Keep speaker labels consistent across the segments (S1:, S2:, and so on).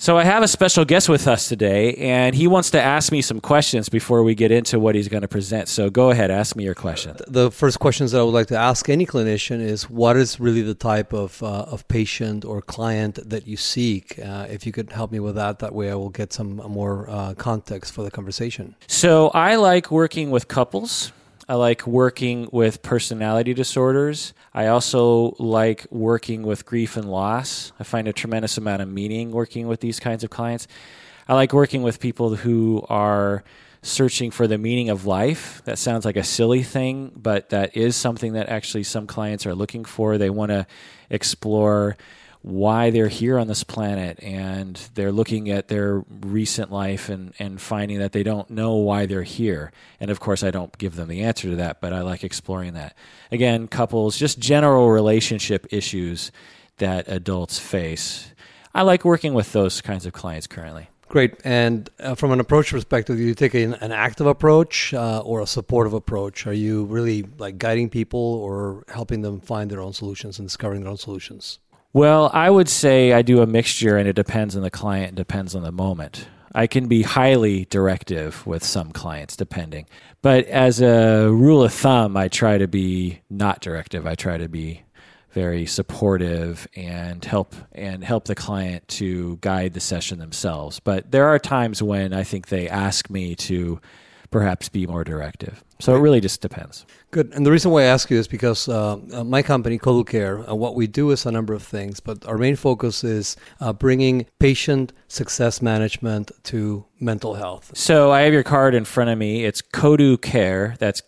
S1: So I have a special guest with us today, and he wants to ask me some questions before we get into what he's going to present. So go ahead, ask me your question.
S2: The first questions that I would like to ask any clinician is, what is really the type of patient or client that you seek? If you could help me with that way I will get some more context for the conversation.
S1: So I like working with couples. I like working with personality disorders. I also like working with grief and loss. I find a tremendous amount of meaning working with these kinds of clients. I like working with people who are searching for the meaning of life. That sounds like a silly thing, but that is something that actually some clients are looking for. They want to explore why they're here on this planet, and they're looking at their recent life and finding that they don't know why they're here. And of course, I don't give them the answer to that, but I like exploring that. Again, couples, just general relationship issues that adults face. I like working with those kinds of clients currently.
S2: Great. And from an approach perspective, do you take an active approach or a supportive approach? Are you really like guiding people or helping them find their own solutions and discovering their own solutions?
S1: Well, I would say I do a mixture, and it depends on the client, and depends on the moment. I can be highly directive with some clients, depending. But as a rule of thumb, I try to be not directive. I try to be very supportive and help the client to guide the session themselves. But there are times when I think they ask me to perhaps be more directive. So it really just depends.
S2: Good. And the reason why I ask you is because my company, Kodu Care, what we do is a number of things, but our main focus is bringing patient success management to mental health.
S1: So I have your card in front of me. It's Kodu Care. That's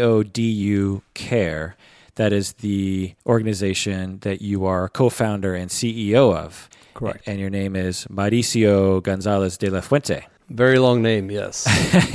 S1: Kodu Care. That is the organization that you are co-founder and CEO of.
S2: Correct.
S1: And your name is Mauricio Gonzalez de la Fuente.
S2: Very long name, yes.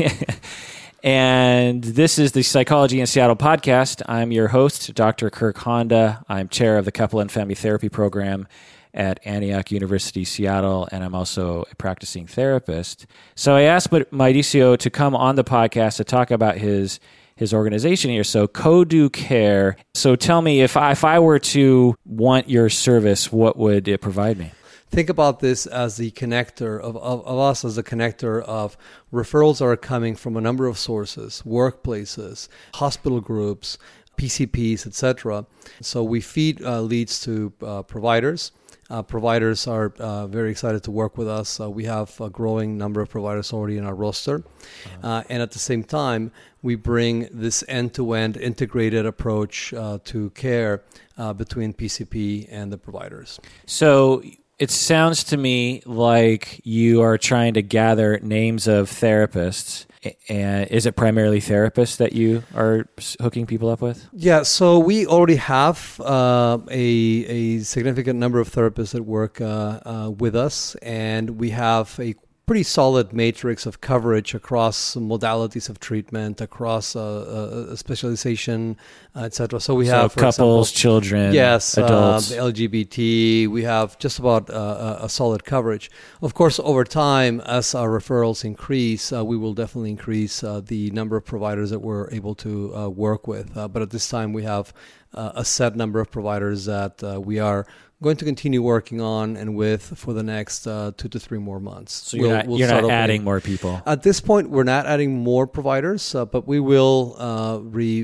S1: And this is the Psychology in Seattle podcast. I'm your host, Dr. Kirk Honda. I'm chair of the Couple and Family Therapy program at Antioch University, Seattle, and I'm also a practicing therapist. So I asked Mauricio to come on the podcast to talk about his organization here. So Kodu Care. So tell me, if I were to want your service, what would it provide me?
S2: Think about this as the connector of us as a connector of referrals that are coming from a number of sources, workplaces, hospital groups, PCPs, etc. So we feed leads to providers. Providers are very excited to work with us. We have a growing number of providers already in our roster. And at the same time, we bring this end-to-end integrated approach to care between PCP and the providers.
S1: So it sounds to me like you are trying to gather names of therapists. And is it primarily therapists that you are hooking people up with?
S2: Yeah, so we already have a significant number of therapists that work with us, and we have a pretty solid matrix of coverage across modalities of treatment, across specialization, etc. So we have, for
S1: couples,
S2: example,
S1: children,
S2: yes,
S1: adults,
S2: LGBT. We have just about a solid coverage. Of course, over time, as our referrals increase, we will definitely increase the number of providers that we're able to work with. But at this time, we have a set number of providers that we are going to continue working on and with for the next 2 to 3 more months.
S1: So you're not adding more people?
S2: At this point, we're not adding more providers, but we will we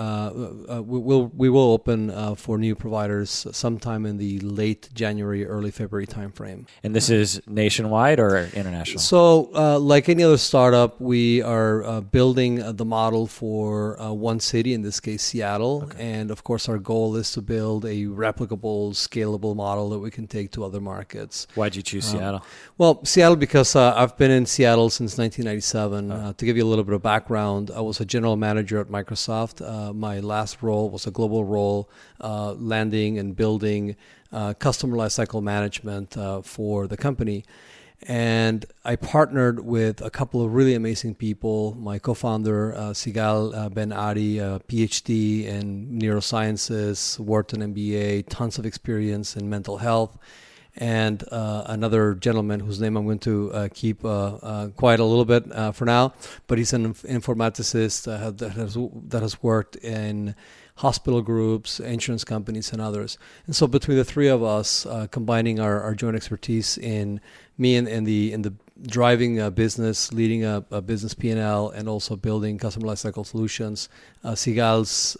S2: will open for new providers sometime in the late January, early February timeframe.
S1: And this is nationwide or international?
S2: So like any other startup, we are building the model for one city, in this case, Seattle. Okay. And of course, our goal is to build a replicable, scalable model that we can take to other markets.
S1: Why'd you choose Seattle?
S2: Well, Seattle because I've been in Seattle since 1997. To give you a little bit of background, I was a general manager at Microsoft. My last role was a global role, landing and building customer lifecycle management for the company. And I partnered with a couple of really amazing people. My co-founder, Sigal Ben Ari, a PhD in neurosciences, Wharton MBA, tons of experience in mental health, and another gentleman whose name I'm going to keep quiet a little bit for now, but he's an informaticist that has worked in hospital groups, insurance companies, and others. And so between the three of us, combining our joint expertise in me in the driving a business, leading a business P&L, and also building customer lifecycle solutions. Sigal's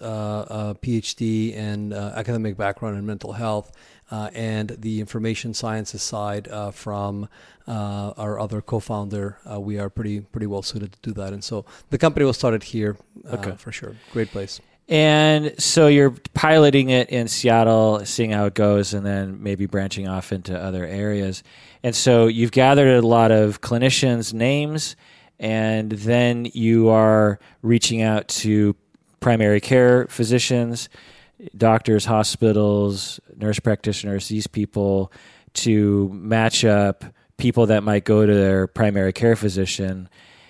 S2: PhD and academic background in mental health, and the information sciences side from our other co-founder. We are pretty well suited to do that. And so the company was started here, for sure. Great place.
S1: And so you're piloting it in Seattle, seeing how it goes, and then maybe branching off into other areas. And so you've gathered a lot of clinicians' names, and then you are reaching out to primary care physicians, doctors, hospitals, nurse practitioners, these people, to match up people that might go to their primary care physician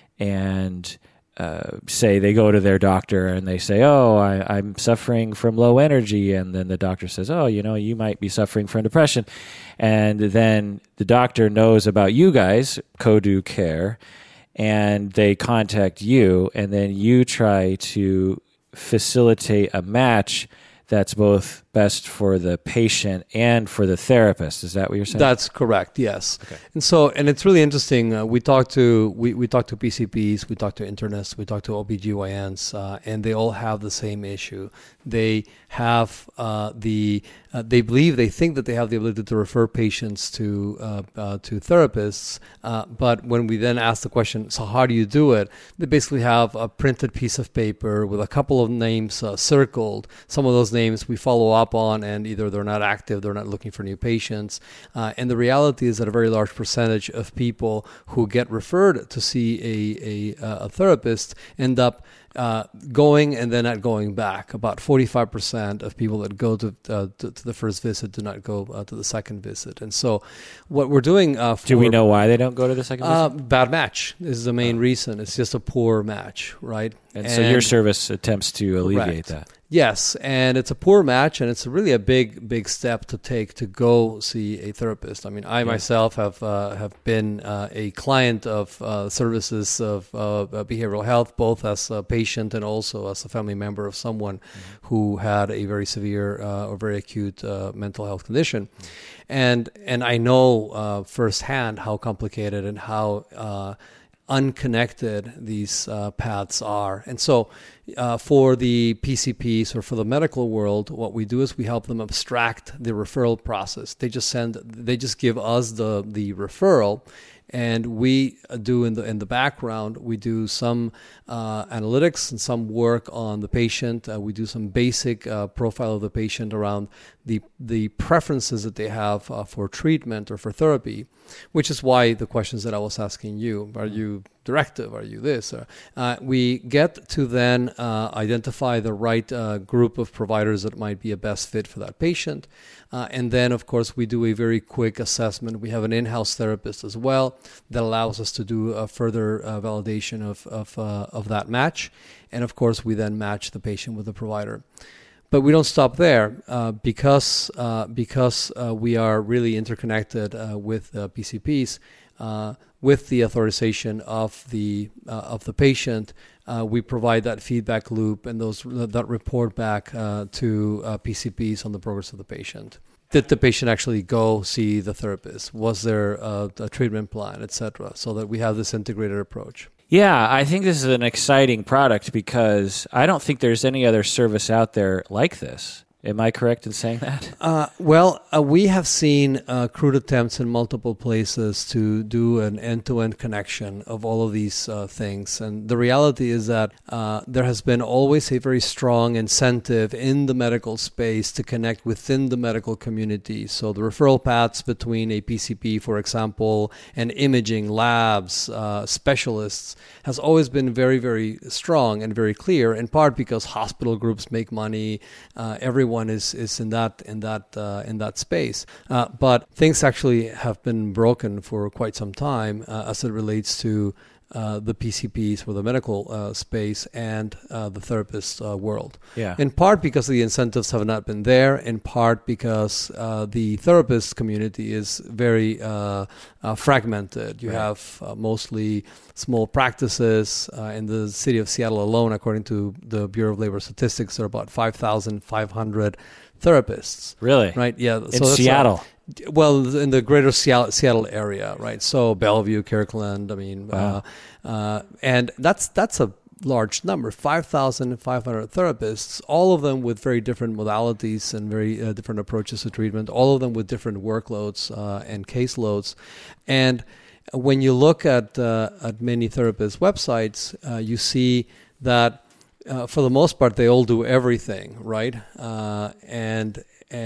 S1: and say they go to their doctor and they say, oh, I'm suffering from low energy. And then the doctor says, oh, you might be suffering from depression. And then the doctor knows about you guys, Kodu Care, and they contact you, and then you try to facilitate a match that's both best for the patient and for the therapist. Is that what you're saying?
S2: That's correct. Yes. Okay. And it's really interesting. We talk to PCPs, we talk to internists, we talk to OBGYNs, and they all have the same issue. They have they think that they have the ability to refer patients to therapists, but when we then ask the question, so how do you do it? They basically have a printed piece of paper with a couple of names circled. Some of those names we follow up on, and either they're not active, they're not looking for new patients. And the reality is that a very large percentage of people who get referred to see a therapist end up going and then not going back. About 45% of people that go to the first visit do not go to the second visit. And so what we're doing...
S1: do we know why they don't go to the second visit?
S2: Bad match is the main reason. It's just a poor match, right?
S1: And so your service attempts to alleviate that.
S2: Yes, and it's a poor match, and it's really a big step to take to go see a therapist. I mean, I myself have been a client of services of behavioral health, both as a patient and also as a family member of someone who had a very severe or very acute mental health condition, and I know firsthand how complicated and how unconnected these paths are. And so for the PCPs or for the medical world, what we do is we help them abstract the referral process. They just give us the referral, and we do in the background, we do some analytics and some work on the patient. We do some basic profile of the patient around the preferences that they have for treatment or for therapy, which is why the questions that I was asking you, are you directive, are you this? We get to then identify the right group of providers that might be a best fit for that patient. And then, of course, we do a very quick assessment. We have an in-house therapist as well that allows us to do a further validation of that match. And, of course, we then match the patient with the provider. But we don't stop there because we are really interconnected with PCPs. With the authorization of the patient, we provide that feedback loop and that report back to PCPs on the progress of the patient. Did the patient actually go see the therapist? Was there a treatment plan, etc.? So that we have this integrated approach.
S1: Yeah, I think this is an exciting product because I don't think there's any other service out there like this. Am I correct in saying that?
S2: We have seen crude attempts in multiple places to do an end-to-end connection of all of these things. And the reality is that there has been always a very strong incentive in the medical space to connect within the medical community. So the referral paths between a PCP, for example, and imaging labs, specialists, has always been very, very strong and very clear, in part because hospital groups make money, everyone is in that space, but things actually have been broken for quite some time as it relates to the PCPs for the medical space and the therapist world.
S1: Yeah.
S2: In part because the incentives have not been there, in part because the therapist community is very fragmented. You have mostly small practices. In the city of Seattle alone, according to the Bureau of Labor Statistics, there are about 5,500 therapists.
S1: Really?
S2: Right? Yeah.
S1: In Seattle?
S2: Well, in the greater Seattle area, right? So Bellevue, Kirkland,
S1: Wow.
S2: And that's a large number, 5,500 therapists, all of them with very different modalities and very different approaches to treatment, all of them with different workloads and caseloads. And when you look at many therapists' websites, you see that for the most part, they all do everything, right? And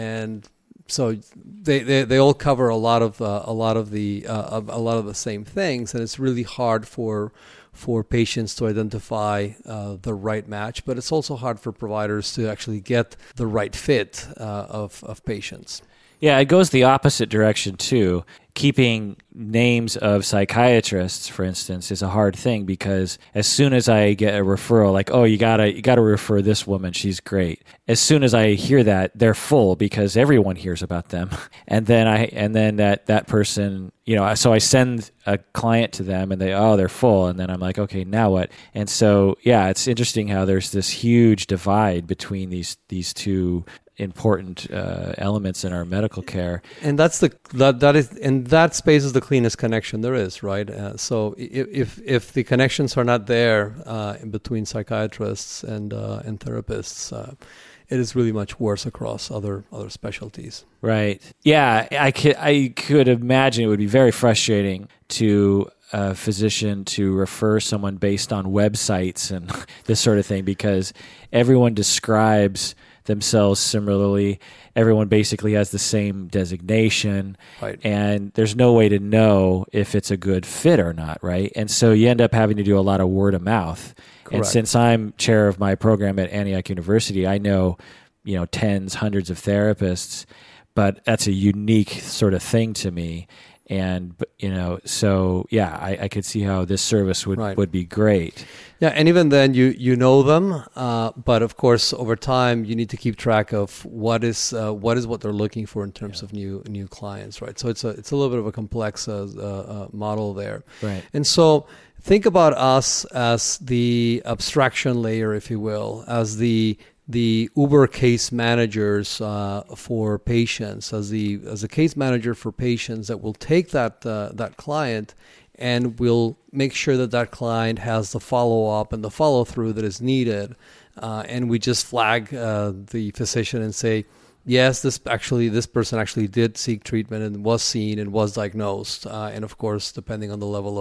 S2: so they all cover a lot of the same things, and it's really hard for patients to identify the right match, but it's also hard for providers to actually get the right fit of patients.
S1: Yeah, it goes the opposite direction too. Keeping names of psychiatrists, for instance, is a hard thing because as soon as I get a referral, like, oh, you gotta refer this woman, she's great. As soon as I hear that, they're full because everyone hears about them, and then that person, so I send a client to them, and they're full, and then I'm like, okay, now what? And so yeah, it's interesting how there's this huge divide between these two important elements in our medical care, and
S2: that space is the cleanest connection there is, right? So if the connections are not there in between psychiatrists and therapists, it is really much worse across other specialties.
S1: Right. Yeah, I could imagine it would be very frustrating to a physician to refer someone based on websites and this sort of thing because everyone describes themselves similarly. Everyone basically has the same designation,
S2: right?
S1: And there's no way to know if it's a good fit or not, right? And so you end up having to do a lot of word of mouth.
S2: Correct.
S1: And since I'm chair of my program at Antioch University, I know, tens, hundreds of therapists, but that's a unique sort of thing to me. And, so yeah, I could see how this service would be great.
S2: Yeah, and even then you know them, but of course over time you need to keep track of what they're looking for in terms of new clients, right? So it's a little bit of a complex model there,
S1: right?
S2: And so think about us as the abstraction layer, if you will, as the Uber case managers for patients, as a case manager for patients that will take that client and will make sure that client has the follow-up and the follow-through that is needed. And we just flag the physician and say, yes, this person actually did seek treatment and was seen and was diagnosed. And of course, depending on the level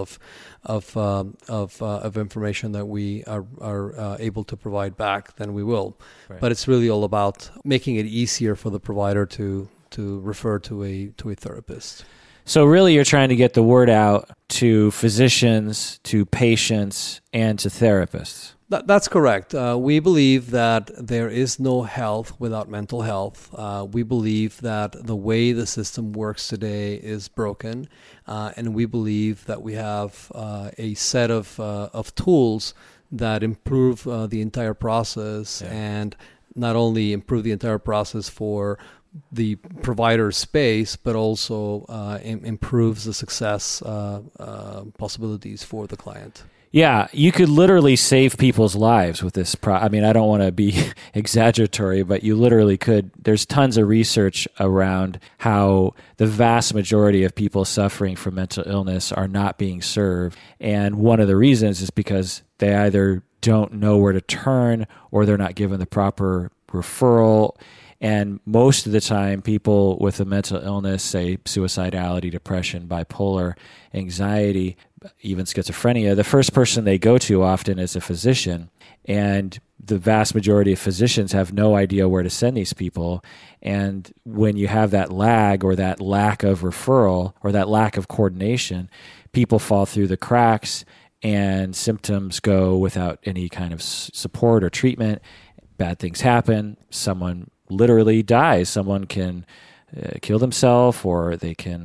S2: of information that we are able to provide back, then we will.
S1: Right.
S2: But it's really all about making it easier for the provider to refer to a therapist.
S1: So really you're trying to get the word out to physicians, to patients, and to therapists.
S2: That's correct. We believe that there is no health without mental health. We believe that the way the system works today is broken, and we believe that we have a set of tools that improve the entire process, and not only improve the entire process for the provider space, but also improves the success possibilities for the client.
S1: Yeah, you could literally save people's lives with this. I don't want to be exaggeratory, but you literally could. There's tons of research around how the vast majority of people suffering from mental illness are not being served. And one of the reasons is because they either don't know where to turn or they're not given the proper referral. And most of the time, people with a mental illness, say suicidality, depression, bipolar, anxiety, even schizophrenia, the first person they go to often is a physician. And the vast majority of physicians have no idea where to send these people. And when you have that lag or that lack of referral or that lack of coordination, people fall through the cracks and symptoms go without any kind of support or treatment. Bad things happen. Someone literally dies. Someone can kill themselves, or they can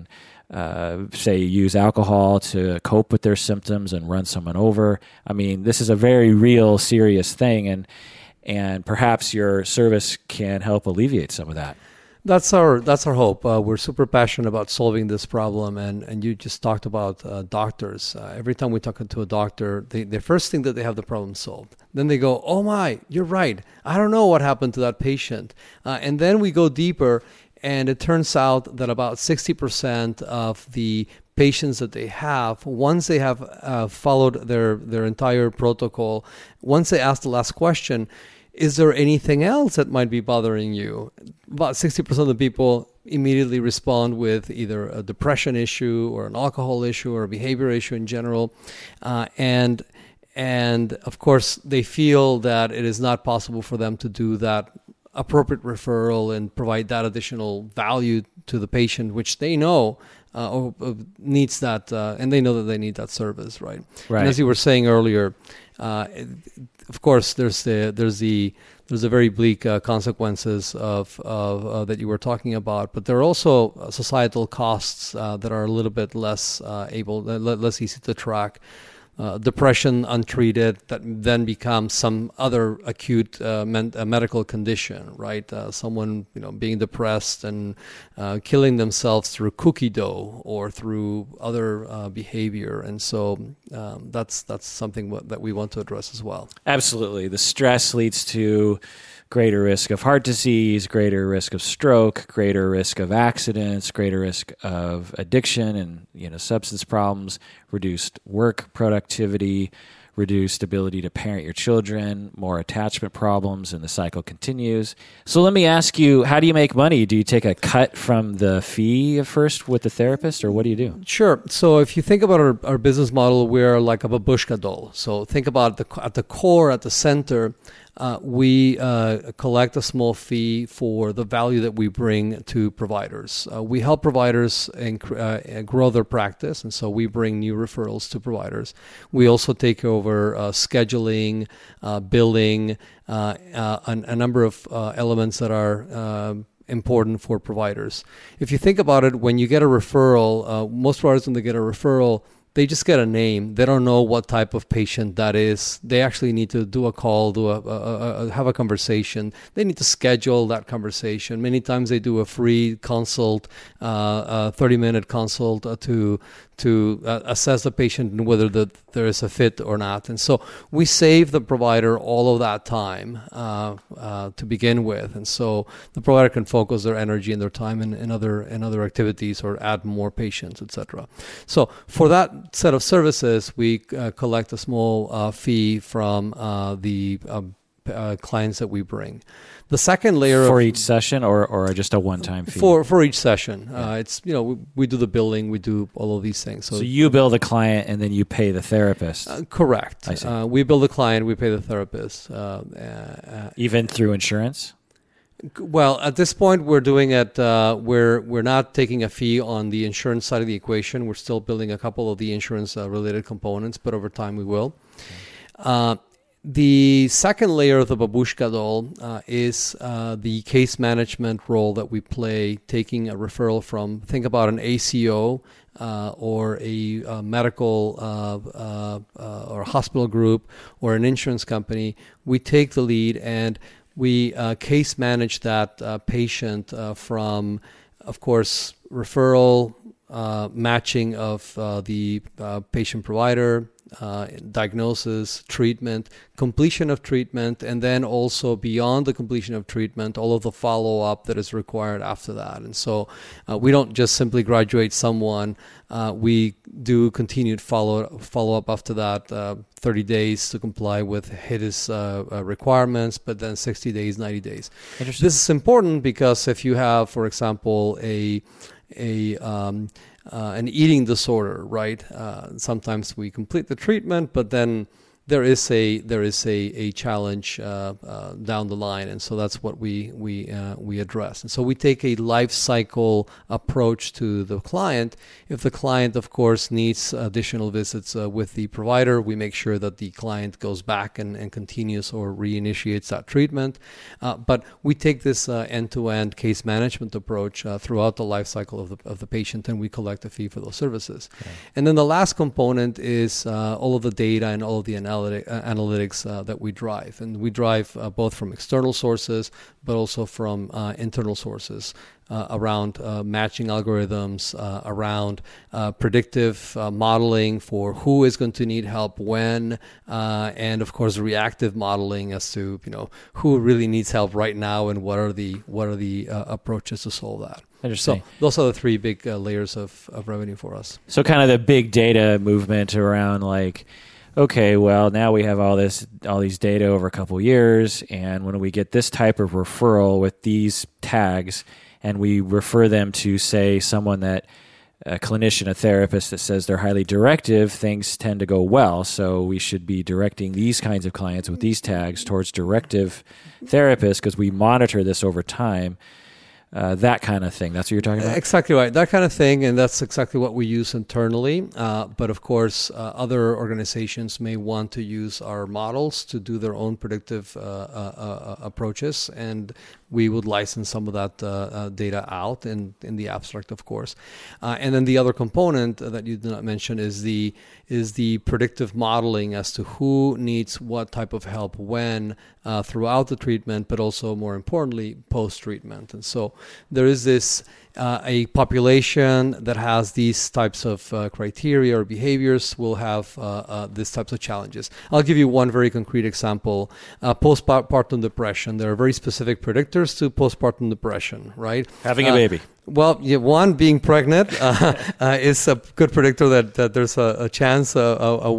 S1: say, use alcohol to cope with their symptoms and run someone over. I mean, this is a very real, serious thing, and perhaps your service can help alleviate some of that.
S2: That's our hope. We're super passionate about solving this problem, and you just talked about doctors. Every time we talk to a doctor, the first thing that they have the problem solved. Then they go, "Oh my, you're right. I don't know what happened to that patient." And then we go deeper, and it turns out that about 60% of the patients that they have, once they have followed their entire protocol, once they ask the last question, is there anything else that might be bothering you? About 60% of the people immediately respond with either a depression issue or an alcohol issue or a behavior issue in general. And of course, they feel that it is not possible for them to do that appropriate referral and provide that additional value to the patient, which they know needs that, and they know that they need that service, right?
S1: Right.
S2: And as you were saying earlier, of course, there's the very bleak consequences of that you were talking about, but there are also societal costs that are a little bit less easy to track. Depression untreated that then becomes some other acute medical condition, right? Someone being depressed and killing themselves through cookie dough or through other behavior, and so that's something that we want to address as well.
S1: Absolutely, the stress leads to greater risk of heart disease, greater risk of stroke, greater risk of accidents, greater risk of addiction and substance problems, reduced work productivity, reduced ability to parent your children, more attachment problems, and the cycle continues. So let me ask you, how do you make money? Do you take a cut from the fee first with the therapist, or what do you do?
S2: Sure. So if you think about our business model, we're like a babushka doll. So think about at the core, at the center, we collect a small fee for the value that we bring to providers. We help providers grow their practice, and so we bring new referrals to providers. We also take over scheduling, billing, a number of elements that are important for providers. If you think about it, when you get a referral, most providers, when they get a referral, they just get a name. They don't know what type of patient that is. They actually need to do a call, have a conversation. They need to schedule that conversation. Many times they do a free consult, a 30-minute consult to assess the patient and whether there is a fit or not. And so we save the provider all of that time to begin with. And so the provider can focus their energy and their time in other activities or add more patients, etc. So for that set of services, we collect a small fee from the clients that we bring. The second layer
S1: for each session, or just a one-time fee
S2: for each session. It's we do the billing, we do all of these things.
S1: So you bill the client and then you pay the therapist.
S2: Correct.
S1: I see.
S2: We bill the client, we pay the therapist.
S1: Even through insurance.
S2: Well, at this point, we're doing it. We're not taking a fee on the insurance side of the equation. We're still building a couple of the insurance related components, but over time we will. Okay. The second layer of the babushka doll is the case management role that we play, taking a referral from, think about an ACO or a medical or hospital group or an insurance company. We take the lead and we case manage that patient from, of course, referral, matching of the patient provider, diagnosis, treatment, completion of treatment, and then also beyond the completion of treatment, all of the follow-up that is required after that. And so we don't just simply graduate someone. We do continued follow-up after that, 30 days to comply with HIDIS requirements, but then 60 days, 90 days. This is important because if you have, for example, an eating disorder, right? Sometimes we complete the treatment, but then there is a challenge down the line, and so that's what we address. And so we take a life cycle approach to the client. If the client, of course, needs additional visits with the provider, we make sure that the client goes back and continues or reinitiates that treatment. But we take this end-to-end case management approach throughout the life cycle of the patient, and we collect a fee for those services. Okay. And then the last component is all of the data and all of the analytics that we drive. And we drive both from external sources, but also from internal sources around matching algorithms, around predictive modeling for who is going to need help when, and of course reactive modeling as to who really needs help right now and what are the approaches to solve that.
S1: Interesting.
S2: So those are the three big layers of revenue for us.
S1: So kind of the big data movement around like, okay, well, now we have all these data over a couple of years, and when we get this type of referral with these tags, and we refer them to, say, someone that a clinician, a therapist that says they're highly directive, things tend to go well. So we should be directing these kinds of clients with these tags towards directive therapists because we monitor this over time. That kind of thing. That's what you're talking about?
S2: Exactly right. That kind of thing, and that's exactly what we use internally. But of course, other organizations may want to use our models to do their own predictive approaches, and we would license some of that data out in the abstract, of course. And then the other component that you did not mention is the predictive modeling as to who needs what type of help when throughout the treatment, but also more importantly, post-treatment. And so there is this a population that has these types of criteria or behaviors will have these types of challenges. I'll give you one very concrete example. Postpartum depression. There are very specific predictors to postpartum depression, right?
S1: Having a baby.
S2: Well, yeah, one, being pregnant is a good predictor that there's a chance, a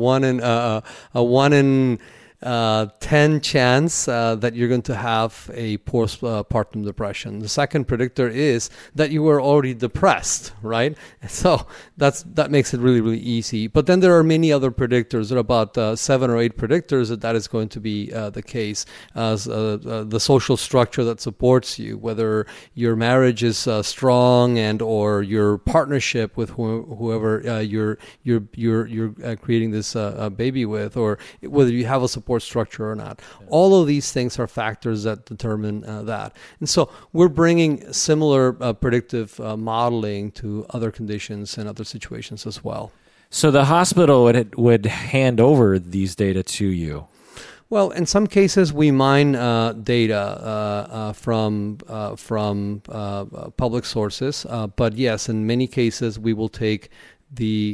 S2: 1 in 10 chance that you're going to have a postpartum depression. The second predictor is that you were already depressed, right? So that makes it really, really easy. But then there are many other predictors. There are about 7 or 8 predictors that is going to be the case. As the social structure that supports you, whether your marriage is strong and or your partnership with whoever you're creating this baby with, or whether you have a support structure or not. Yeah. All of these things are factors that determine that. And so we're bringing similar predictive modeling to other conditions and other situations as well.
S1: So the hospital would hand over these data to you?
S2: Well, in some cases, we mine data from public sources. But yes, in many cases, we will take the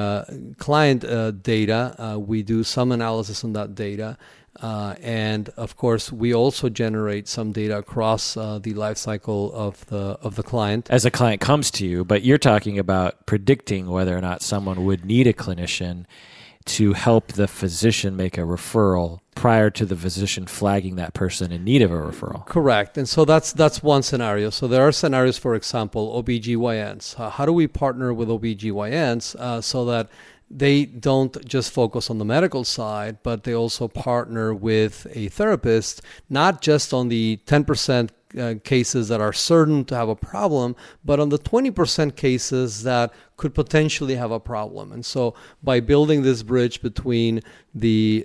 S2: client data. We do some analysis on that data. And of course, we also generate some data across the life cycle of the client.
S1: As a client comes to you, but you're talking about predicting whether or not someone would need a clinician to help the physician make a referral prior to the physician flagging that person in need of a referral.
S2: Correct. And so that's one scenario. So there are scenarios, for example, OBGYNs. How do we partner with OBGYNs so that they don't just focus on the medical side, but they also partner with a therapist, not just on the 10% cases that are certain to have a problem, but on the 20% cases that could potentially have a problem. And so by building this bridge between the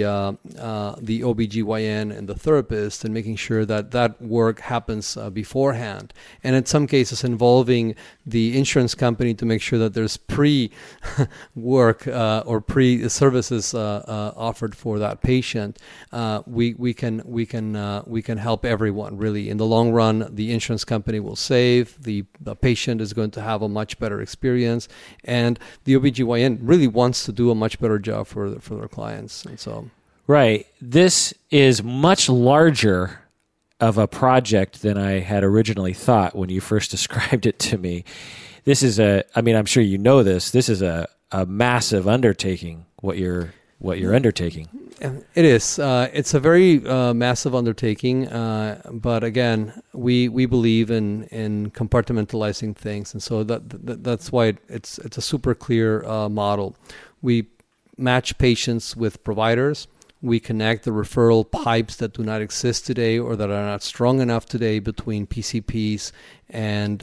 S2: OBGYN and the therapist and making sure that work happens beforehand, and in some cases involving the insurance company to make sure that there's pre-work or pre-services offered for that patient, we can help everyone really. In the long run, the insurance company will save, the patient is going to have a much better experience, and the OBGYN really wants to do a much better job for their clients. And so,
S1: right. This is much larger of a project than I had originally thought when you first described it to me. This is I'm sure you know this. This is a massive undertaking, what you're undertaking.
S2: It is. It's a very massive undertaking, but again, we believe in compartmentalizing things, and so that's why it's a super clear model. We match patients with providers. We connect the referral pipes that do not exist today or that are not strong enough today between PCPs and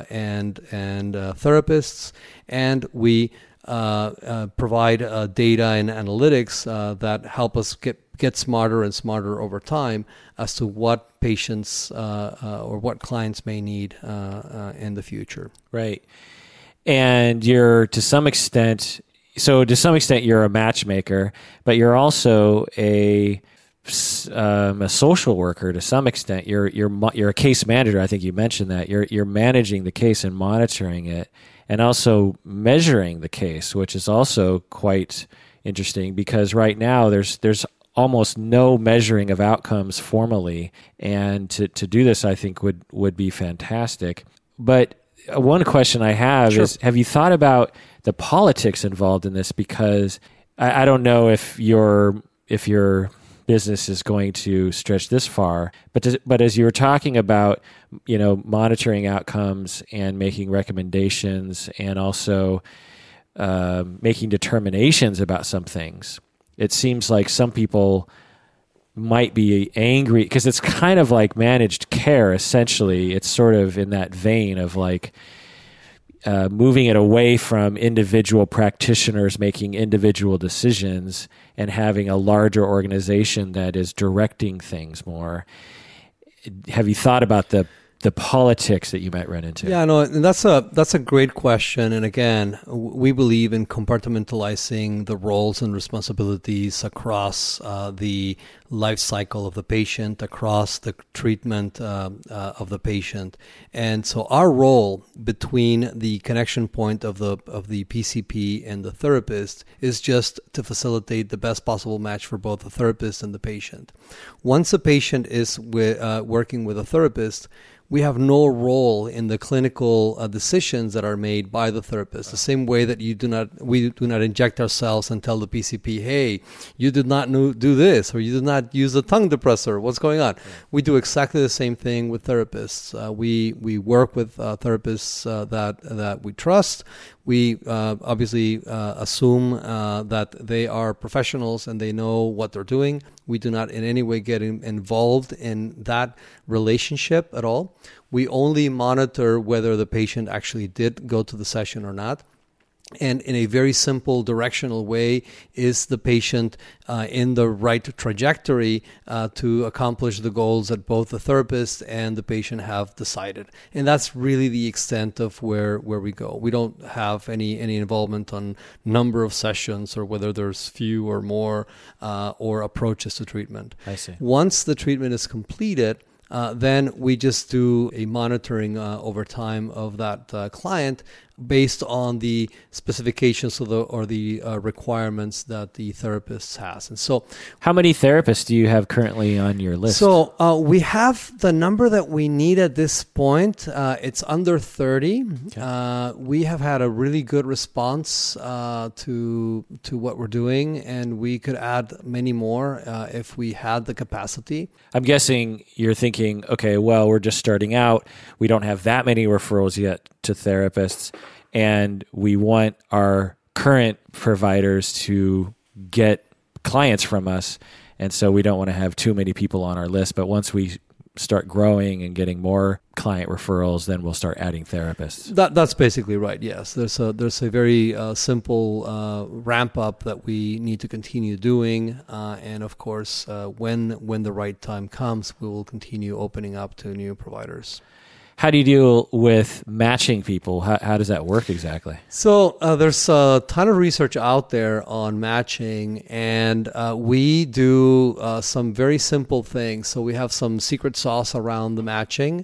S2: therapists, and we provide data and analytics that help us get smarter and smarter over time as to what patients or what clients may need in the future.
S1: Right, and you're to some extent you're a matchmaker, but you're also a social worker to some extent. You're a case manager. I think you mentioned that you're managing the case and monitoring it, and also measuring the case, which is also quite interesting because right now there's almost no measuring of outcomes formally, and to do this I think would be fantastic. But one question I have is, have you thought about the politics involved in this? Because I don't know if your business is going to stretch this far, but as you were talking about, monitoring outcomes and making recommendations and also making determinations about some things, it seems like some people might be angry because it's kind of like managed care. Essentially, it's sort of in that vein of like moving it away from individual practitioners making individual decisions and having a larger organization that is directing things more. Have you thought about the politics that you might run into?
S2: Yeah, no, and that's a great question. And again, we believe in compartmentalizing the roles and responsibilities across the life cycle of the patient, across the treatment of the patient. And so our role between the connection point of the PCP and the therapist is just to facilitate the best possible match for both the therapist and the patient. Once a patient is working with a therapist, we have no role in the clinical decisions that are made by the therapist. The same way that we do not inject ourselves and tell the PCP, "Hey, you did not do this," or "You did not use a tongue depressor. What's going on?" We do exactly the same thing with therapists. We work with therapists that we trust. We obviously assume that they are professionals and they know what they're doing. We do not in any way get involved in that relationship at all. We only monitor whether the patient actually did go to the session or not. And in a very simple directional way, is the patient in the right trajectory to accomplish the goals that both the therapist and the patient have decided? And that's really the extent of where we go. We don't have any involvement on number of sessions or whether there's few or more or approaches to treatment.
S1: I see.
S2: Once the treatment is completed, then we just do a monitoring over time of that client based on the specifications or the requirements that the therapist has. And so,
S1: how many therapists do you have currently on your list?
S2: So we have the number that we need at this point. It's under 30. Okay. We have had a really good response to what we're doing, and we could add many more if we had the capacity.
S1: I'm guessing you're thinking, okay, well, we're just starting out. We don't have that many referrals yet to therapists, and we want our current providers to get clients from us, and so we don't want to have too many people on our list. But once we start growing and getting more client referrals, then we'll start adding therapists.
S2: That's basically right. Yes, there's a very simple ramp up that we need to continue doing, and of course, when the right time comes, we will continue opening up to new providers.
S1: How do you deal with matching people? How does that work exactly?
S2: So there's a ton of research out there on matching, and we do some very simple things. So we have some secret sauce around the matching,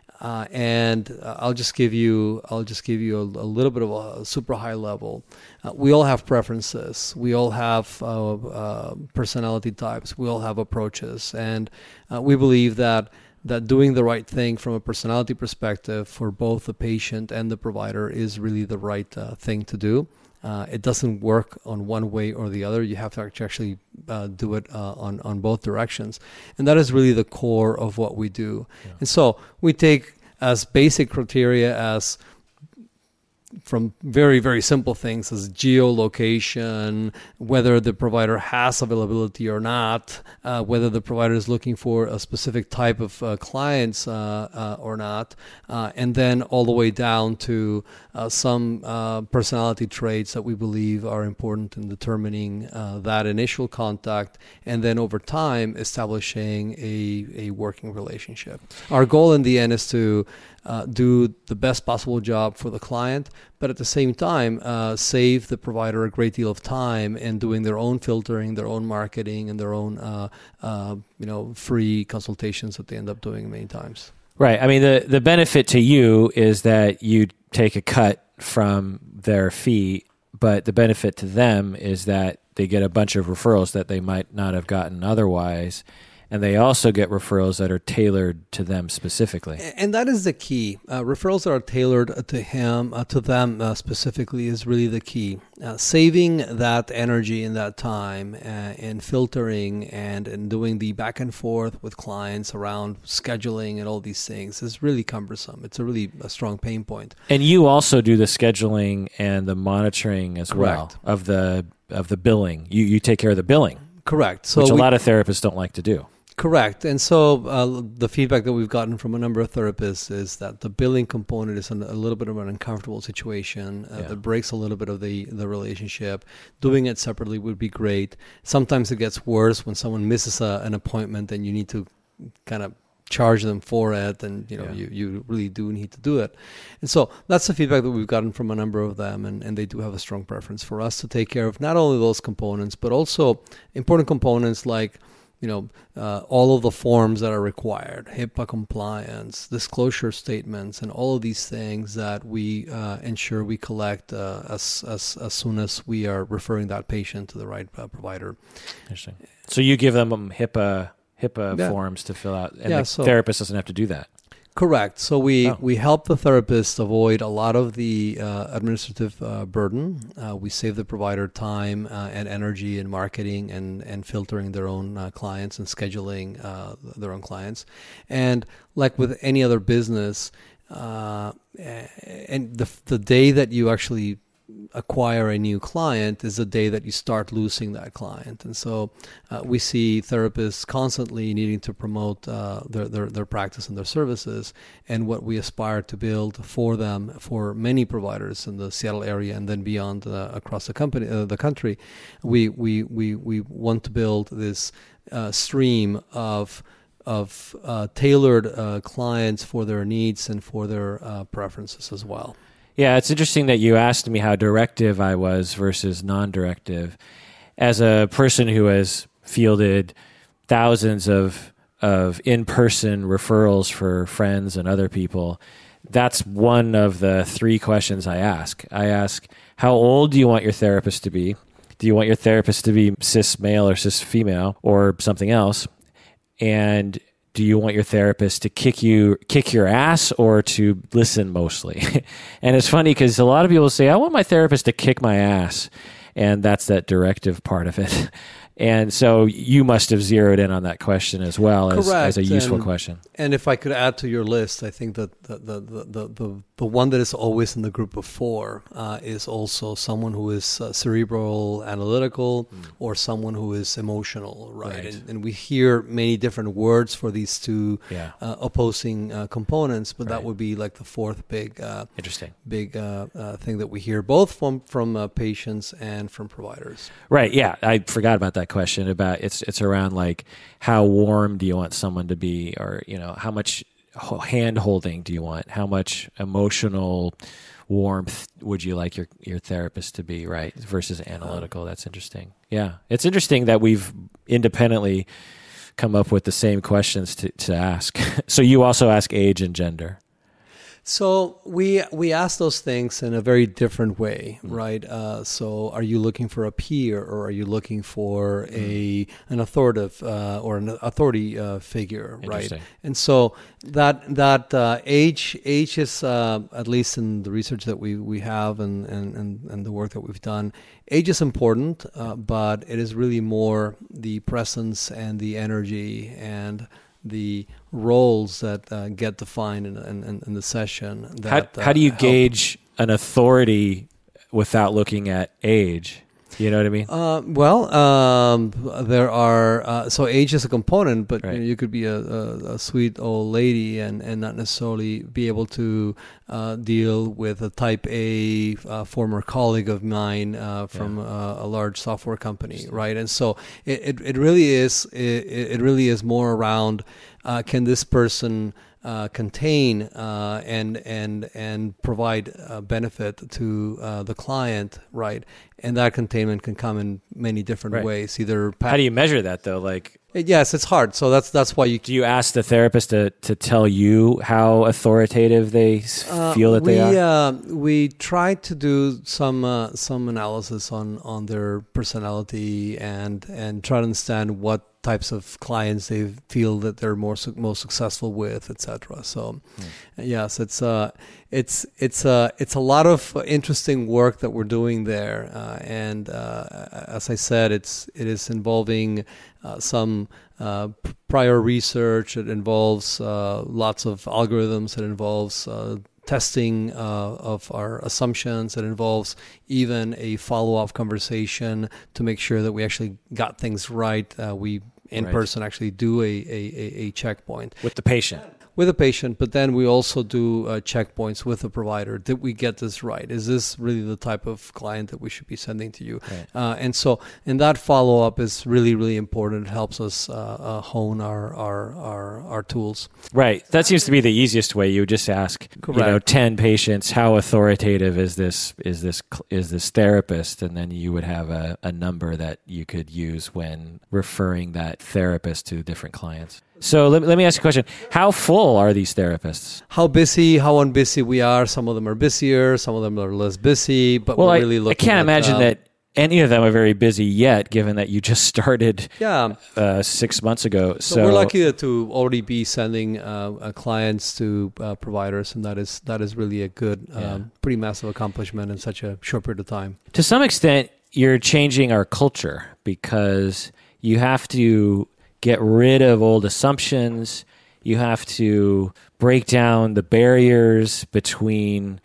S2: and I'll just give you a little bit of a super high level. We all have preferences. We all have personality types. We all have approaches, and we believe that doing the right thing from a personality perspective for both the patient and the provider is really the right thing to do. It doesn't work on one way or the other. You have to actually do it on both directions. And that is really the core of what we do. Yeah. And so we take as basic criteria as from very, very simple things as geolocation, whether the provider has availability or not, whether the provider is looking for a specific type of clients or not, and then all the way down to some personality traits that we believe are important in determining that initial contact, and then over time establishing a working relationship. Our goal in the end is to do the best possible job for the client, but at the same time save the provider a great deal of time in doing their own filtering, their own marketing, and their own free consultations that they end up doing many times.
S1: Right. I mean, the benefit to you is that you take a cut from their fee, but the benefit to them is that they get a bunch of referrals that they might not have gotten otherwise. And they also get referrals that are tailored to them specifically.
S2: And that is the key. Referrals that are tailored to them specifically is really the key. Saving that energy and that time in filtering and in doing the back and forth with clients around scheduling and all these things is really cumbersome. It's a strong pain point.
S1: And you also do the scheduling and the monitoring as
S2: Correct.
S1: well of the billing. You take care of the billing.
S2: Correct. So
S1: which a lot of therapists don't like to do.
S2: Correct. And so the feedback that we've gotten from a number of therapists is that the billing component is a little bit of an uncomfortable situation that breaks a little bit of the relationship. Doing it separately would be great. Sometimes it gets worse when someone misses an appointment and you need to kind of charge them for it, and you really do need to do it. And so that's the feedback that we've gotten from a number of them, and they do have a strong preference for us to take care of not only those components, but also important components like all of the forms that are required, HIPAA compliance, disclosure statements, and all of these things that we ensure we collect as soon as we are referring that patient to the right provider.
S1: Interesting. So you give them HIPAA forms to fill out, and the therapist doesn't have to do that.
S2: Correct. So we help the therapist avoid a lot of the administrative burden. We save the provider time and energy in marketing and filtering their own clients and scheduling their own clients. And like with any other business, and the day that you actually acquire a new client is the day that you start losing that client. And so we see therapists constantly needing to promote their practice and their services, and what we aspire to build for them, for many providers in the Seattle area and then beyond across the country, we want to build this stream of tailored clients for their needs and for their preferences as well.
S1: Yeah, it's interesting that you asked me how directive I was versus non-directive. As a person who has fielded thousands of in-person referrals for friends and other people, that's one of the three questions I ask. I ask, how old do you want your therapist to be? Do you want your therapist to be cis male or cis female or something else? And do you want your therapist to kick your ass or to listen mostly? And it's funny because a lot of people say, I want my therapist to kick my ass. And that's that directive part of it. And so you must have zeroed in on that question as well as a useful question. And
S2: if I could add to your list, I think that the one that is always in the group of four is also someone who is cerebral, analytical, or someone who is emotional, right? And we hear many different words for these two opposing components, but that would be like the fourth big thing that we hear both from patients and from providers.
S1: Right. Yeah, I forgot about that question. About it's around like how warm do you want someone to be, or how much hand holding do you want, how much emotional warmth would you like your therapist to be, right, versus analytical. That's interesting. Yeah, it's interesting that we've independently come up with the same questions to ask. So you also ask age and gender.
S2: So we ask those things in a very different way, right? So are you looking for a peer, or are you looking for an authoritative or an authority figure, right? And so that age is at least in the research that we have and the work that we've done, age is important, but it is really more the presence and the energy and the roles that get defined in the session.
S1: How do you gauge an authority without looking at age. You know what I mean?
S2: There are so age is a component, but
S1: Right.
S2: you could be a sweet old lady and not necessarily be able to deal with a type A former colleague of mine from a large software company, right? And so it really is more around can this person contain and provide benefit to the client, right? And that containment can come in many different
S1: Right.
S2: ways. Either
S1: How do you measure that though? Like,
S2: yes, it's hard. So that's why you
S1: do you ask the therapist to tell you how authoritative they feel that they are?
S2: We try to do some analysis on their personality and try to understand what types of clients they feel that they're most successful with, etc. So, yes, it's a lot of interesting work that we're doing there, and as I said, it is involving some prior research. It involves lots of algorithms. It involves testing of our assumptions. It involves even a follow-up conversation to make sure that we actually got things right. We in person actually do a checkpoint
S1: With the patient.
S2: with a patient, but then we also do checkpoints with the provider. Did we get this right? Is this really the type of client that we should be sending to you?
S1: Right.
S2: And that follow-up is really, really important. It helps us hone our tools.
S1: Right. That seems to be the easiest way. You would just ask,
S2: Correct.
S1: 10 patients, how authoritative is this therapist? And then you would have a number that you could use when referring that therapist to different clients. So let me ask you a question. How full are these therapists?
S2: How busy, how unbusy we are. Some of them are busier, some of them are less busy, but we're really
S1: I
S2: looking
S1: can't
S2: at,
S1: imagine that any of them are very busy yet, given that you just started 6 months ago.
S2: So we're lucky to already be sending clients to providers, and that is really a good, pretty massive accomplishment in such a short period of time.
S1: To some extent, you're changing our culture because you have to get rid of old assumptions. You have to break down the barriers between,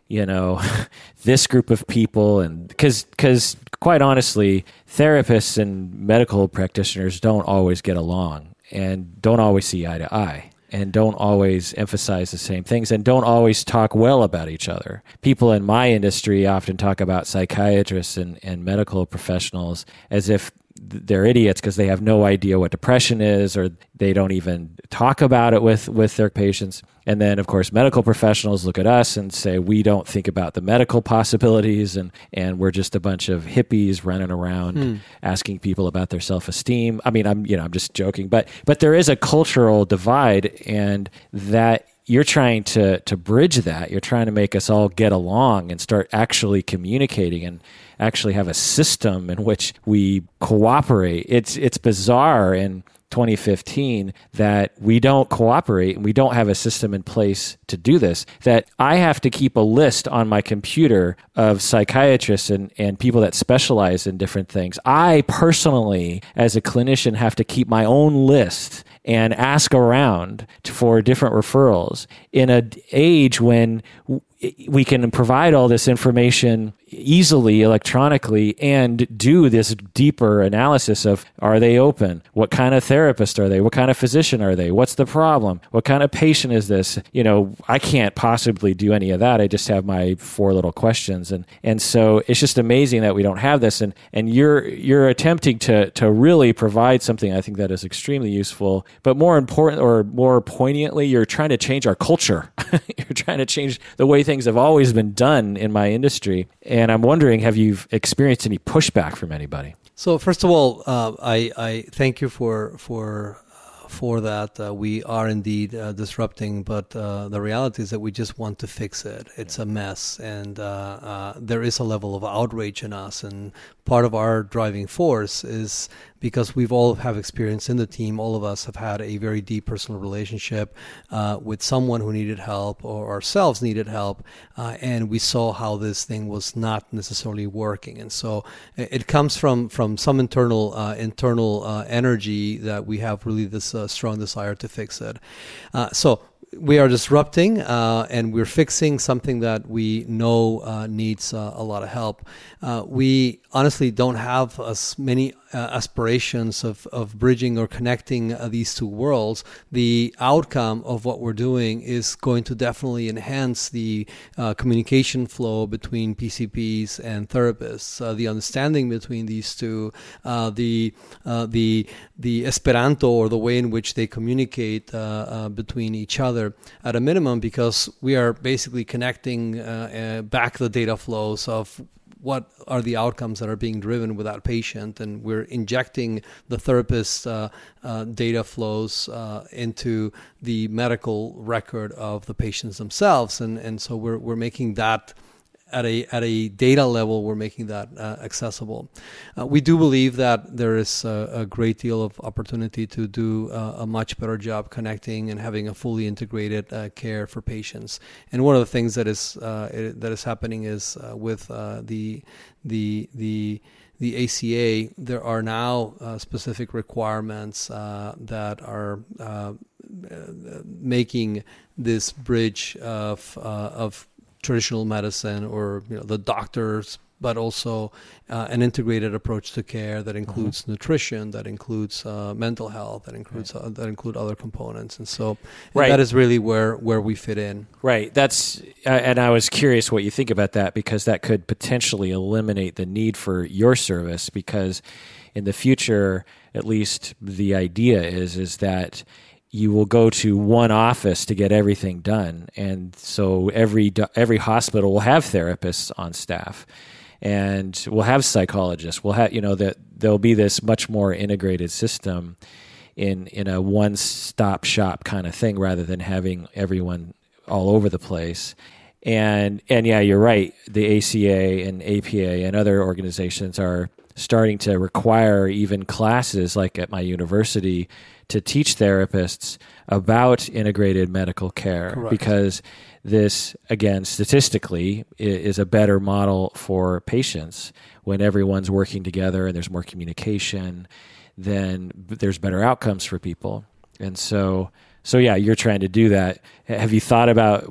S1: this group of people, and because quite honestly, therapists and medical practitioners don't always get along and don't always see eye to eye and don't always emphasize the same things and don't always talk well about each other. People in my industry often talk about psychiatrists and medical professionals as if they're idiots because they have no idea what depression is, or they don't even talk about it with their patients. And then, of course, medical professionals look at us and say, we don't think about the medical possibilities, and we're just a bunch of hippies running around asking people about their self-esteem. I mean, I'm just joking, but there is a cultural divide, and that you're trying to bridge that. You're trying to make us all get along and start actually communicating and actually have a system in which we cooperate. It's bizarre in 2015 that we don't cooperate and we don't have a system in place to do this, that I have to keep a list on my computer of psychiatrists and people that specialize in different things. I personally, as a clinician, have to keep my own list and ask around for different referrals in an age when we can provide all this information easily electronically and do this deeper analysis of, are they open? What kind of therapist are they? What kind of physician are they? What's the problem? What kind of patient is this? I can't possibly do any of that. I just have my 4 little questions. And so it's just amazing that we don't have this. And you're attempting to really provide something I think that is extremely useful, but more important or more poignantly, you're trying to change our culture. You're trying to change the way things have always been done in my industry. And I'm wondering, have you experienced any pushback from anybody?
S2: So first of all, I thank you for that. We are indeed disrupting, but the reality is that we just want to fix it. It's a mess, and there is a level of outrage in us. And part of our driving force is because we've all have experience in the team. All of us have had a very deep personal relationship with someone who needed help or ourselves needed help, and we saw how this thing was not necessarily working. And so it comes from some internal energy that we have really this strong desire to fix it. So we are disrupting and we're fixing something that we know needs a lot of help. We honestly don't have as many aspirations of bridging or connecting these two worlds. The outcome of what we're doing is going to definitely enhance the communication flow between PCPs and therapists, the understanding between these two, the Esperanto, or the way in which they communicate between each other at a minimum, because we are basically connecting back the data flows of what are the outcomes that are being driven with that patient, and we're injecting the therapist's data flows into the medical record of the patients themselves, and so we're making that at a data level, we're making that accessible. We do believe that there is a great deal of opportunity to do a much better job connecting and having a fully integrated care for patients. And one of the things that is happening is with the ACA, there are now specific requirements that are making this bridge of traditional medicine, or the doctors, but also an integrated approach to care that includes nutrition, that includes mental health, that includes that include other components, and so that is really where we fit in.
S1: Right. That's and I was curious what you think about that, because that could potentially eliminate the need for your service, because in the future, at least the idea is that you will go to one office to get everything done, and so every hospital will have therapists on staff, and we'll have psychologists. We'll have that there'll be this much more integrated system in a one-stop shop kind of thing, rather than having everyone all over the place. And yeah, you're right. The ACA and APA and other organizations are starting to require even classes, like at my university, to teach therapists about integrated medical care. Correct. Because this, again, statistically, is a better model for patients. When everyone's working together and there's more communication, then there's better outcomes for people. And so yeah, you're trying to do that. Have you thought about,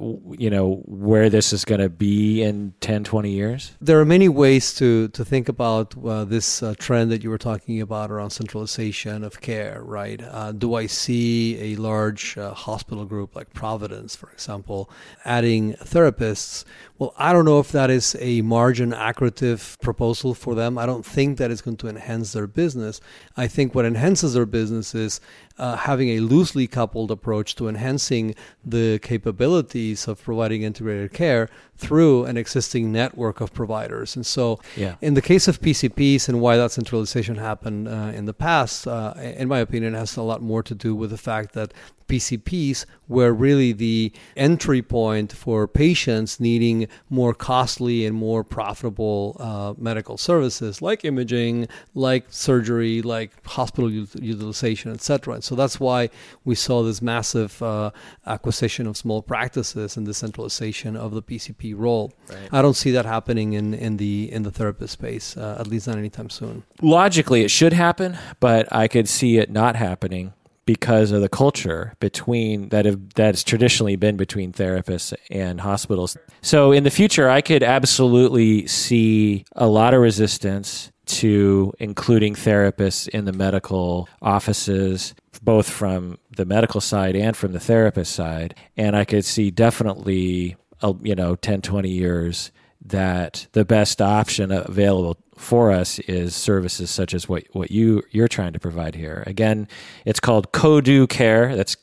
S1: where this is going to be in 10, 20 years?
S2: There are many ways to think about this trend that you were talking about around centralization of care, right? Do I see a large hospital group like Providence, for example, adding therapists? Well, I don't know if that is a margin accretive proposal for them. I don't think that is going to enhance their business. I think what enhances their business is having a loosely coupled approach to enhancing the capabilities of providing integrated care through an existing network of providers. And so in the case of PCPs and why that centralization happened in the past, in my opinion, it has a lot more to do with the fact that PCPs were really the entry point for patients needing more costly and more profitable medical services like imaging, like surgery, like hospital utilization, etc. And so that's why we saw this massive acquisition of small practices and the centralization of the PCP role. Right. I don't see that happening in the therapist space, at least not anytime soon.
S1: Logically, it should happen, but I could see it not happening because of the culture that has traditionally been between therapists and hospitals. So in the future, I could absolutely see a lot of resistance to including therapists in the medical offices, both from the medical side and from the therapist side. And I could see definitely, 10, 20 years that the best option available for us is services such as what you're trying to provide here. Again, it's called Kodu Care. That's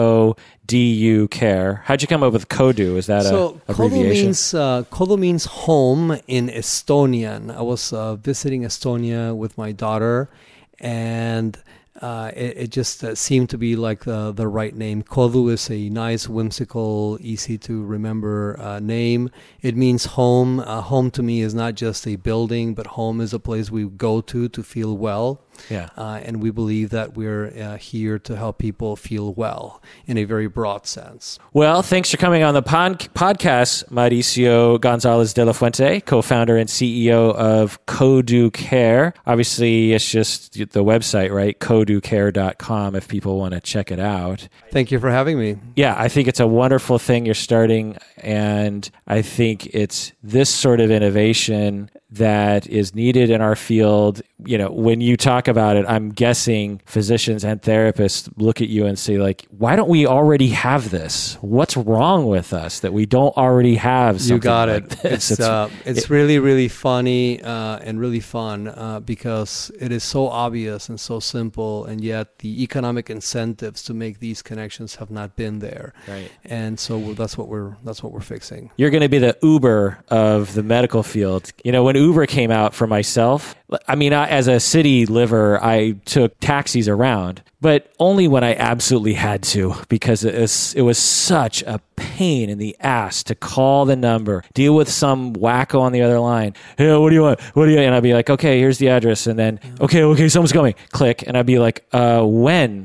S1: KODU Care. How'd you come up with Kodu? Is that an abbreviation?
S2: Kodu means home in Estonian. I was visiting Estonia with my daughter, and it just seemed to be like the right name. Kodu is a nice, whimsical, easy to remember name. It means home. Home to me is not just a building, but home is a place we go to feel well.
S1: Yeah.
S2: And we believe that we're here to help people feel well in a very broad sense.
S1: Well, thanks for coming on the podcast, Mauricio Gonzalez de la Fuente, co-founder and CEO of Codu Care. Obviously, it's just the website, right? coducare.com if people want to check it out.
S2: Thank you for having me.
S1: Yeah, I think it's a wonderful thing you're starting, and I think it's this sort of innovation that is needed in our field. You know, when you talk about it, I'm guessing physicians and therapists look at you and say, like, why don't we already have this? What's wrong with us that we don't already have something
S2: You got
S1: like
S2: it.
S1: this?
S2: It's really, really funny and really fun because it is so obvious and so simple, and yet the economic incentives to make these connections have not been there.
S1: Right.
S2: And so that's what we're fixing.
S1: You're going to be the Uber of the medical field. You know, when Uber came out for myself, I mean, as a city liver, I took taxis around, but only when I absolutely had to, because it was such a pain in the ass to call the number, deal with some wacko on the other line. Hey, what do you want? And I'd be like, okay, here's the address. And then, okay, someone's coming. Click. And I'd be like, when?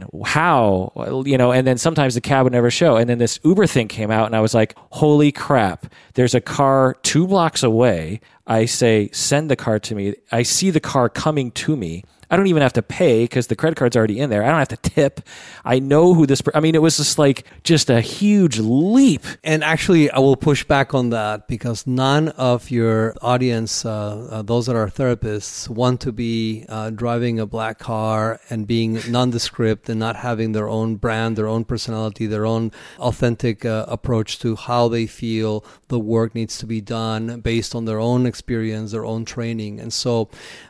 S1: How? You know, and then sometimes the cab would never show. And then this Uber thing came out and I was like, holy crap. There's a car 2 blocks away. I say, send the car to me. I see the car coming to me. I don't even have to pay because the credit card's already in there. I don't have to tip. I know who this... I mean, it was just a huge leap.
S2: And actually, I will push back on that because none of your audience, those that are therapists, want to be driving a black car and being nondescript and not having their own brand, their own personality, their own authentic approach to how they feel the work needs to be done based on their own experience, their own training. And so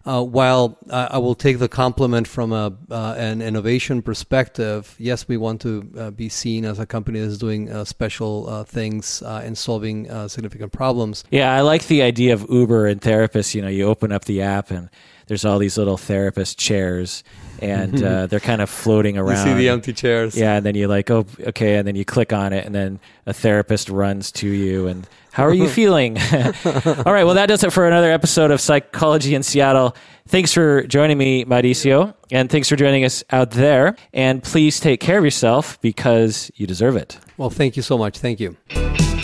S2: while I will take the compliment from an innovation perspective, yes, we want to be seen as a company that's doing special things in solving significant problems.
S1: Yeah, I like the idea of Uber and therapists. You know, you open up the app and there's all these little therapist chairs and they're kind of floating around.
S2: You see the empty chairs.
S1: Yeah, and then you're like, oh, okay, and then you click on it and then a therapist runs to you and how are you feeling? All right, well, that does it for another episode of Psychology in Seattle. Thanks for joining me, Mauricio, and thanks for joining us out there. And please take care of yourself because you deserve it.
S2: Well, thank you so much. Thank you.